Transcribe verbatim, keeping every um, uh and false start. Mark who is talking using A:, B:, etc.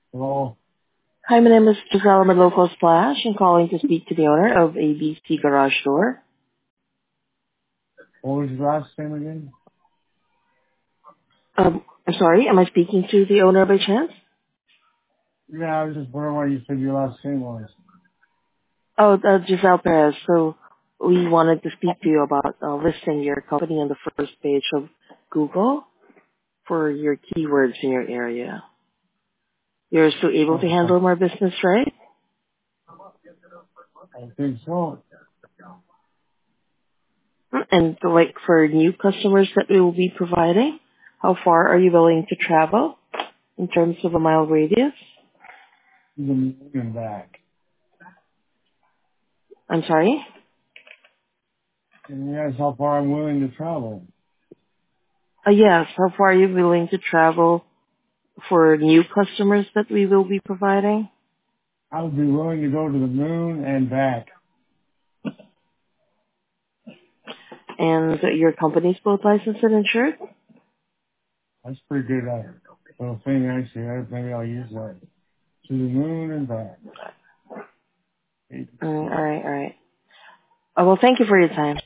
A: Well,
B: Hi, my name is Giselle. I'm a local splash. I'm calling to speak to the owner of A B C Garage Door.
A: what was your last name again?
B: Um, I'm sorry, am I speaking to the owner by chance?
A: Yeah, I was just wondering what you said your last name was.
B: Oh, uh, Giselle Perez. So we wanted to speak to you about uh, listing your company on the first page of Google for your keywords in your area. You're still able to
A: Uh,
B: handle my business, right?
A: I think so.
B: Mm, And like for new customers that we will be providing, how far are you willing to travel in terms of a mile radius?
A: Even moving back.
B: I'm sorry?
A: And that's how far I'm willing to travel.
B: Uh, yes, how far are you willing to travel for new customers that we will be providing?
A: I would be willing to go to the moon and back.
B: And your company's both licensed and insured?
A: That's pretty good. Uh, little thing actually. I- Maybe I'll use that. To the moon and back.
B: Mm, all right, all right. Uh, well, thank you for your time.